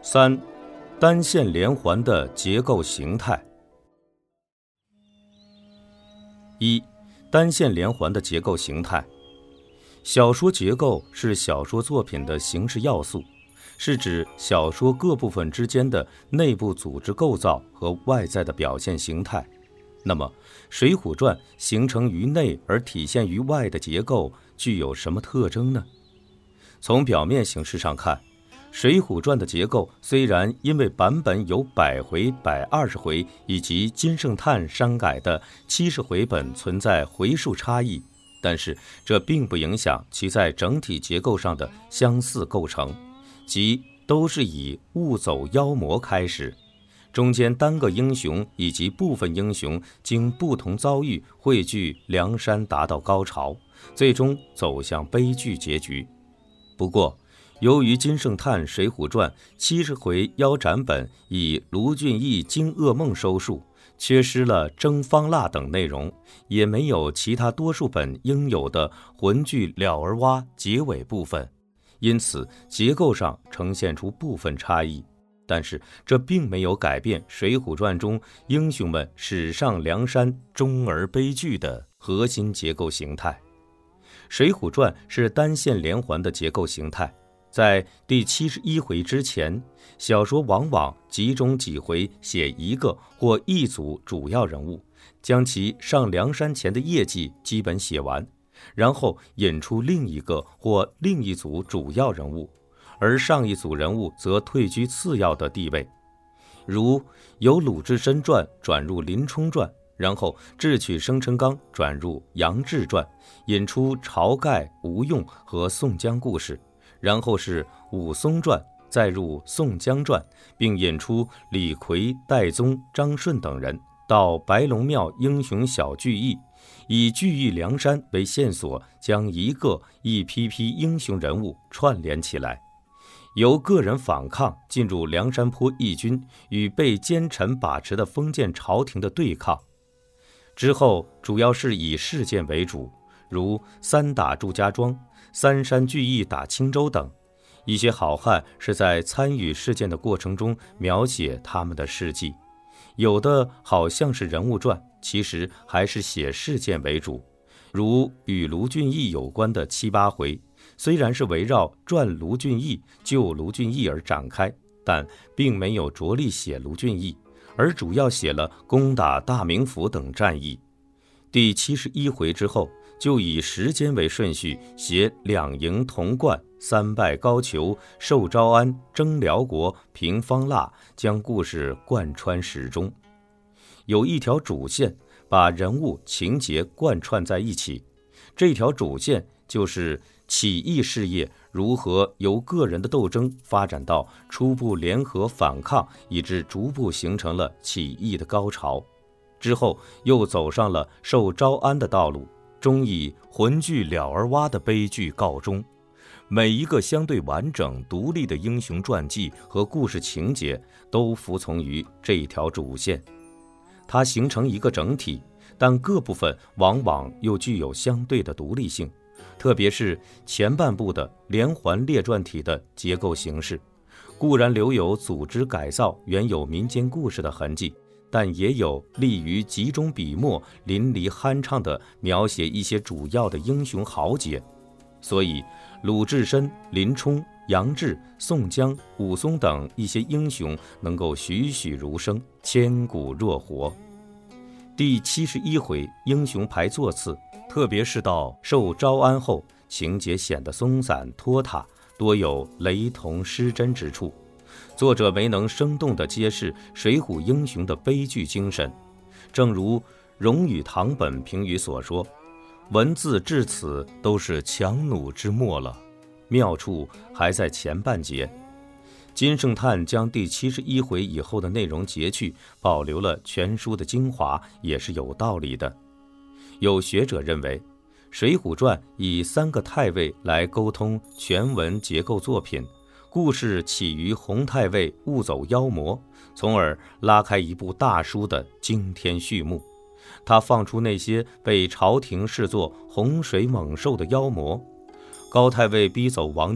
3. 单线连环的结构形态。1. 单线连环的结构形态。小说结构是小说作品的形式要素，是指小说各部分之间的内部组织构造和外在的表现形态。那么，《水浒传》形成于内而体现于外的结构具有什么特征呢？从表面形式上看，《水浒传》的结构虽然因为版本有100回、120回以及金圣叹删改的70回本存在回数差异，但是这并不影响其在整体结构上的相似构成，即都是以误走妖魔开始，中间单个英雄以及部分英雄经不同遭遇汇聚梁山，达到高潮，最终走向悲剧结局。不过由于金圣叹《水浒传》70回腰斩本以卢俊义惊噩梦收束，缺失了蒸方腊等内容，也没有其他多数本应有的魂炬了儿蛙结尾部分，因此结构上呈现出部分差异。但是这并没有改变《水浒传》中英雄们驶上梁山终而悲剧的核心结构形态。《水浒传》是单线连环的结构形态，在第71回之前，小说往往集中几回写一个或一组主要人物，将其上梁山前的业绩基本写完，然后引出另一个或另一组主要人物，而上一组人物则退居次要的地位。如由鲁智深传转入林冲传，然后智取生辰纲转入杨志传，引出晁盖、吴用和宋江故事，然后是武松传，再入宋江传，并引出李逵、戴宗、张顺等人，到白龙庙英雄小聚义，以聚义梁山为线索，将一批批英雄人物串联起来，由个人反抗进入梁山泊义军与被奸臣把持的封建朝廷的对抗。之后主要是以事件为主，如3打祝家庄、3山聚义打青州等，一些好汉是在参与事件的过程中描写他们的事迹，有的好像是人物传，其实还是写事件为主，如与卢俊义有关的7、8回，虽然是围绕传卢俊义、救卢俊义而展开，但并没有着力写卢俊义，而主要写了攻打大名府等战役。第71回之后，就以时间为顺序写2赢童贯、3败高俅、受招安、征辽国、平方腊，将故事贯穿始终。有一条主线把人物情节贯穿在一起，这条主线就是起义事业如何由个人的斗争发展到初步联合反抗，以致逐步形成了起义的高潮，之后又走上了受招安的道路，终以魂炬了儿蛙的悲剧告终。每一个相对完整独立的英雄传记和故事情节都服从于这一条主线，它形成一个整体，但各部分往往又具有相对的独立性，特别是前半部的连环列传体的结构形式，固然留有组织改造原有民间故事的痕迹，但也有利于集中笔墨、淋漓酣畅地描写一些主要的英雄豪杰。所以鲁智深、林冲、杨志、宋江、武松等一些英雄能够栩栩如生，千古若活。第71回英雄排座次，特别是到受招安后，情节显得松散拖沓，多有雷同失真之处。作者没能生动地揭示水浒英雄的悲剧精神，正如荣宇堂本评语所说，文字至此都是强弩之末了，妙处还在前半节。金圣叹将第71回以后的内容截去，保留了全书的精华，也是有道理的。有学者认为，《水浒传》以3个太尉来沟通全文结构作品，故事起于洪太尉误走妖魔，从而拉开一部大书的惊天序幕。他放出那些被朝廷视作洪水猛兽的妖魔，高太尉逼走王进，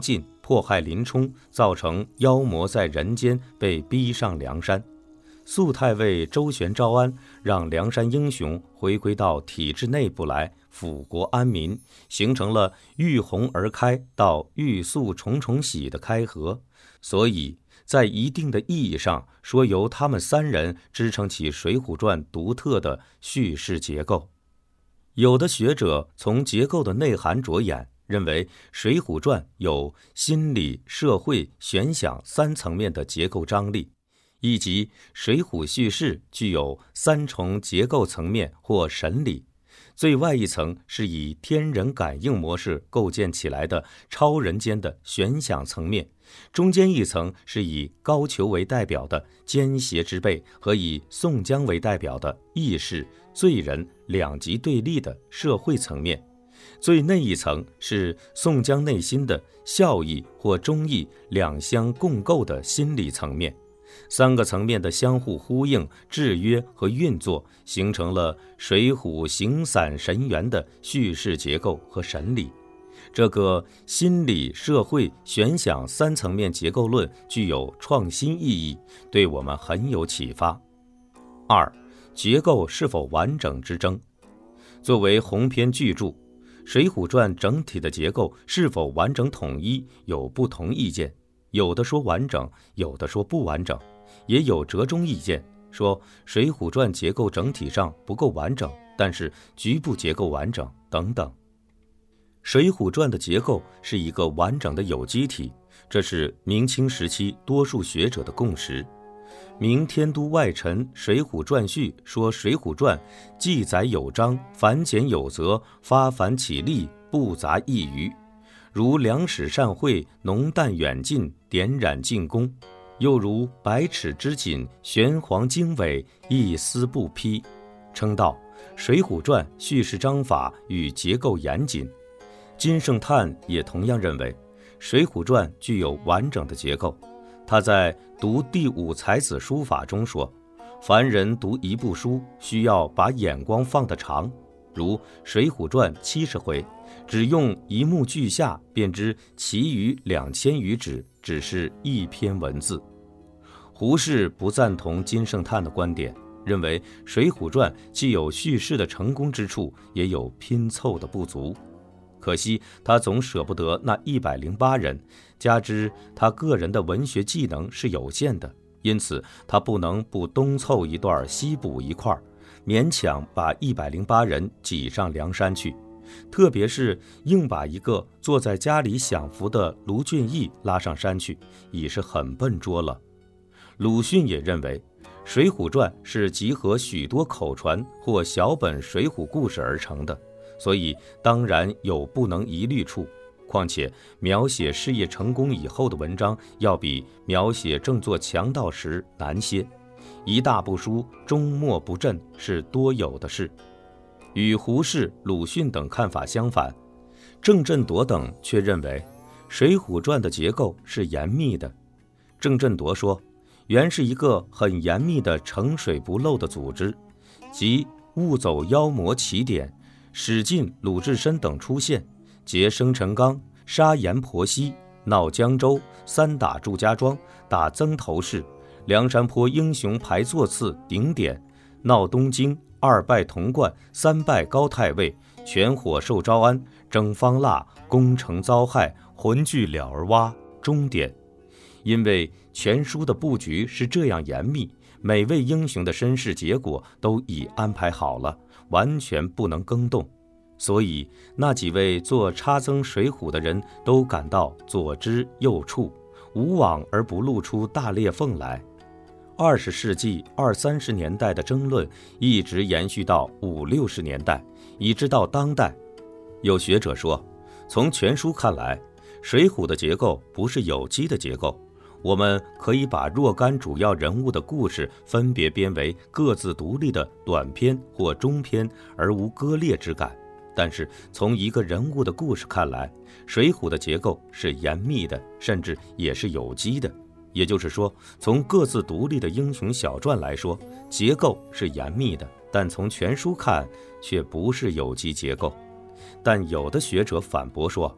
迫害林冲，造成妖魔在人间被逼上梁山。肃太尉周旋招安，让梁山英雄回归到体制内部来，抚国安民，形成了遇洪而开到遇肃重重喜的开合。所以在一定的意义上说，由他们三人支撑起《水浒传》独特的叙事结构。有的学者从结构的内涵着眼，认为《水浒传》有心理、社会、悬想三层面的结构张力，以及水浒叙事具有三重结构层面或神理。最外一层是以天人感应模式构建起来的超人间的悬想层面，中间一层是以高俅为代表的奸邪之辈和以宋江为代表的义士、罪人两极对立的社会层面，最内一层是宋江内心的孝义或忠义两相共构的心理层面。三个层面的相互呼应、制约和运作，形成了水浒形散神元的叙事结构和神理。这个心理、社会、悬想三层面结构论具有创新意义，对我们很有启发。二、结构是否完整之争。作为鸿篇巨著，《水浒传》整体的结构是否完整统一，有不同意见。有的说完整，有的说不完整，也有折中意见，说《水浒传》结构整体上不够完整，但是局部结构完整等等。《水浒传》的结构是一个完整的有机体，这是明清时期多数学者的共识。明天都外臣《水浒传序》说，《水浒传》记载有章，繁简有则，发繁起立，不杂一隅。如粮食善会，浓淡远近，点染进攻；又如百尺之锦，玄黄经纬，一丝不披。称道《水浒传》叙事章法与结构严谨。金圣叹也同样认为，《水浒传》具有完整的结构。他在读第五才子书法中说，凡人读一部书，需要把眼光放得长，如《水浒传》70回，只用一目俱下，便知其余2000余纸只是一篇文字。胡适不赞同金圣叹的观点，认为《水浒传》既有叙事的成功之处，也有拼凑的不足。可惜他总舍不得那108人，加之他个人的文学技能是有限的，因此他不能不东凑一段西补一块，勉强把108人挤上梁山去。特别是硬把一个坐在家里享福的卢俊义拉上山去，已是很笨拙了。鲁迅也认为，《水浒传》是集合许多口传或小本水浒故事而成的，所以当然有不能一律处。况且描写事业成功以后的文章，要比描写正做强盗时难些。一大部书终末不振是多有的事。与胡适、鲁迅等看法相反，郑振铎等却认为《水浒传》的结构是严密的。郑振铎说，原是一个很严密的盛水不漏的组织，即误走妖魔起点，史进、鲁智深等出现，劫生辰纲，杀阎婆惜，闹江州，3打祝家庄，打曾头市，梁山坡英雄排座次顶点，闹东京，2败潼关，3败高太尉，全火受招安，征方腊，攻城遭害，魂聚了儿洼，终点。因为全书的布局是这样严密，每位英雄的身世结果都已安排好了，完全不能更动，所以那几位做插增水浒的人都感到左支右绌，无往而不露出大裂缝来。20世纪20、30年代的争论一直延续到50、60年代，一直到当代。有学者说，从全书看来，水浒的结构不是有机的结构，我们可以把若干主要人物的故事分别编为各自独立的短篇或中篇，而无割裂之感。但是从一个人物的故事看来，水浒的结构是严密的，甚至也是有机的。也就是说，从各自独立的英雄小传来说，结构是严密的，但从全书看却不是有机结构。但有的学者反驳说，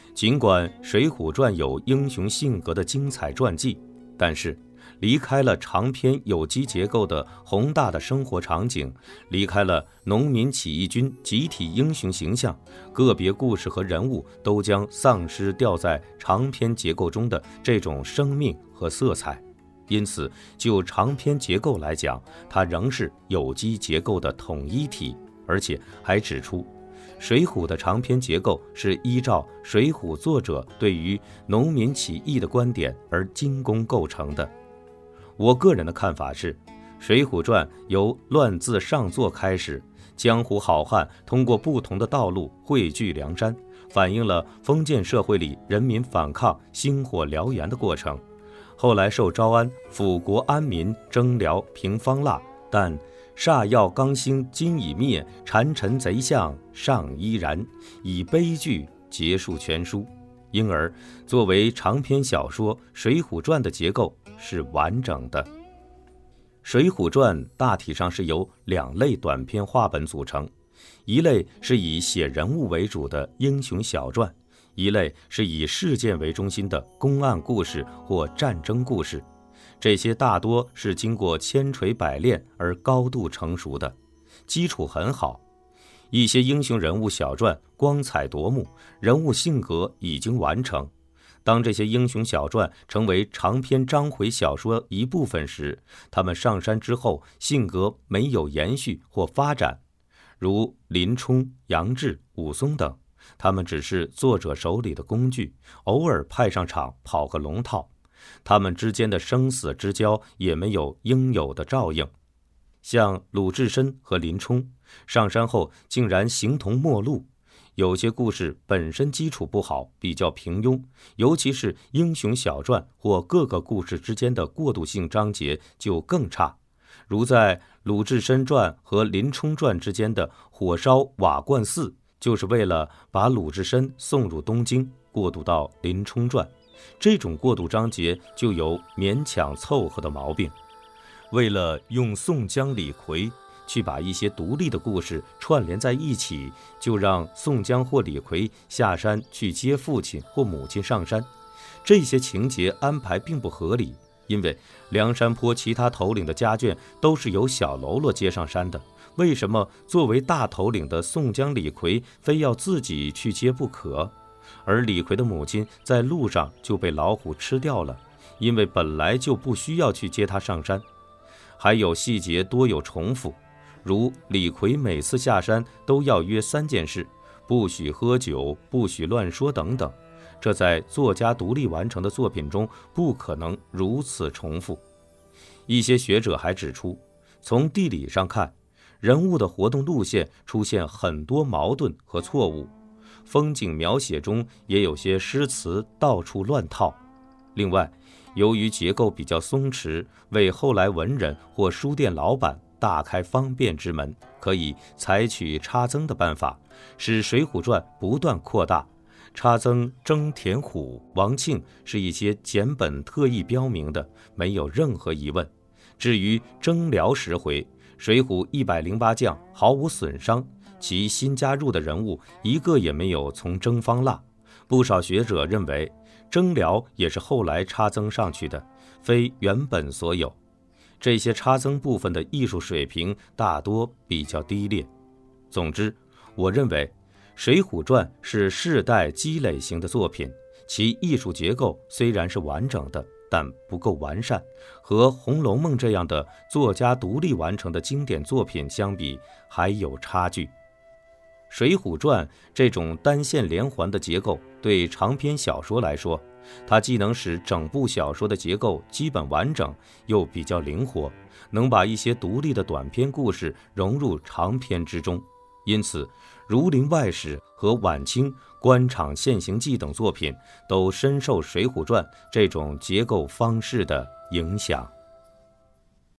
尽管《水浒传》有英雄性格的精彩传记，但是离开了长篇有机结构的宏大的生活场景，离开了农民起义军集体英雄形象，个别故事和人物都将丧失掉在长篇结构中的这种生命和色彩。因此，就长篇结构来讲，它仍是有机结构的统一体，而且还指出，水浒的长篇结构是依照水浒作者对于农民起义的观点而精工构成的。我个人的看法是，《水浒传》由乱自上作开始，江湖好汉通过不同的道路汇聚梁山，反映了封建社会里人民反抗、星火燎原的过程。后来受招安，抚国安民，征辽平方腊，但煞药刚兴今已灭，谗臣贼相尚依然，以悲剧结束全书。因而作为长篇小说，《水浒传》的结构是完整的。《水浒传》大体上是由2类短篇话本组成，一类是以写人物为主的英雄小传，一类是以事件为中心的公案故事或战争故事。这些大多是经过千锤百炼而高度成熟的，基础很好。一些英雄人物小传光彩夺目，人物性格已经完成。当这些英雄小传成为长篇章回小说一部分时，他们上山之后性格没有延续或发展，如林冲、杨志、武松等，他们只是作者手里的工具，偶尔派上场跑个龙套，他们之间的生死之交也没有应有的照应。像鲁智深和林冲上山后竟然形同陌路，有些故事本身基础不好，比较平庸，尤其是英雄小传或各个故事之间的过渡性章节就更差，如在鲁智深传和林冲传之间的火烧瓦罐寺，就是为了把鲁智深送入东京，过渡到林冲传，这种过渡章节就有勉强凑合的毛病。为了用宋江、李逵去把一些独立的故事串联在一起，就让宋江或李逵下山去接父亲或母亲上山。这些情节安排并不合理，因为梁山泊其他头领的家眷都是由小喽啰接上山的，为什么作为大头领的宋江、李逵非要自己去接不可？而李逵的母亲在路上就被老虎吃掉了，因为本来就不需要去接他上山。还有细节多有重复，如李逵每次下山都要约3件事，不许喝酒，不许乱说等等，这在作家独立完成的作品中不可能如此重复。一些学者还指出，从地理上看，人物的活动路线出现很多矛盾和错误，风景描写中也有些诗词到处乱套。另外，由于结构比较松弛，为后来文人或书店老板大开方便之门，可以采取插增的办法，使《水浒传》不断扩大。插增征田虎、王庆是一些简本特意标明的，没有任何疑问。至于征辽10回，水浒108将毫无损伤，其新加入的人物一个也没有从征方腊。不少学者认为，征辽也是后来插增上去的，非原本所有。这些插增部分的艺术水平大多比较低劣。总之，我认为《水浒传》是世代积累型的作品，其艺术结构虽然是完整的，但不够完善，和《红楼梦》这样的作家独立完成的经典作品相比，还有差距。《水浒传》这种单线连环的结构，对长篇小说来说，它既能使整部小说的结构基本完整，又比较灵活，能把一些独立的短篇故事融入长篇之中。因此，《儒林外史》和晚清《官场现形记》等作品都深受《水浒传》这种结构方式的影响。